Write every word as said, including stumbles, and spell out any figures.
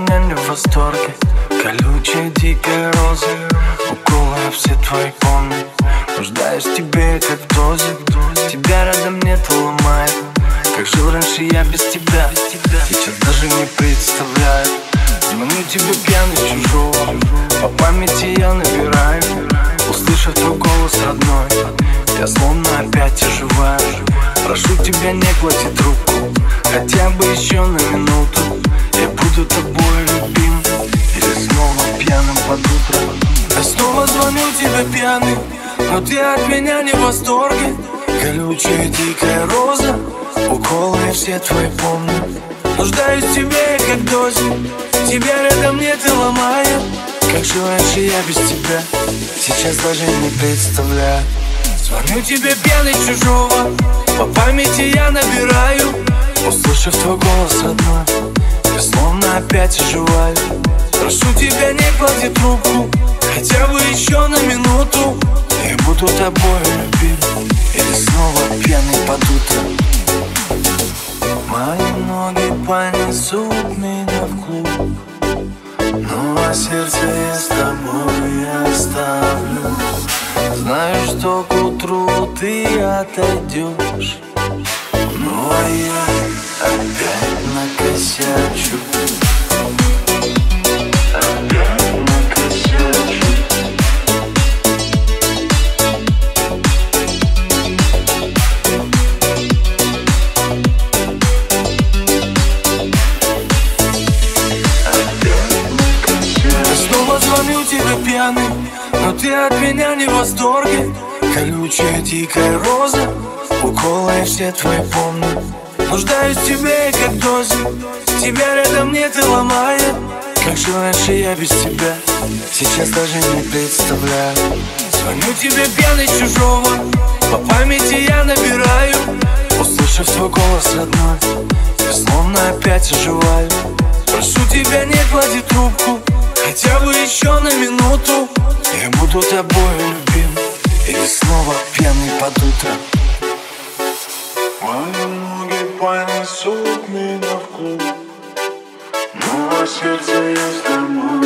меня не в восторге. Колючая дикая роза, уколы я все твои помню. Нуждаюсь в тебе, как в дозе. Тебя рядом нет, ломает. Как жил раньше я без тебя, сейчас даже не представляю. Звоню тебе пьяный с чужого, по памяти я набираю. Услышав твой голос родной, я словно опять оживаю. Прошу тебя, не клади трубку, хотя бы еще на минуту. Я буду тобой любим, или снова пьяным под утро. Я снова звоню тебе пьяный, но ты от меня не в восторге. Колючая дикая роза, уколы я все твои помню. Нуждаюсь в тебе, как в дозе. Тебя рядом нет и ломает. Как жил раньше я без тебя, сейчас даже не представляю. Звоню тебе пьяный чужого, по памяти я набираю. Услышав твой голос родной, я словно опять оживаю. Прошу тебя, не клади трубку, хотя бы еще на минуту. Я буду тобой любим, или снова пьяный под утро. Мои ноги понесут меня в клуб, ну а сердце я с тобой оставлю. Знаю, что к утру ты отойдешь, ну а я опять накосячу. Опять накосячу. Звоню тебе пьяный, но ты от меня не в восторге. Колючая дикая роза, уколы я все твои помню. Нуждаюсь в тебе, как в дозе. Тебя рядом нет и ломает. Как жил раньше я без тебя, сейчас даже не представляю. Звоню тебе пьяный с чужого, по памяти я набираю. Услышав твой голос родной, я словно опять оживаю. Прошу тебя, не клади трубку, хотя бы еще на минуту. Я буду тобой любим, или снова пьяный под утро. Мои ноги понесут меня в клуб, ну а сердце я с тобой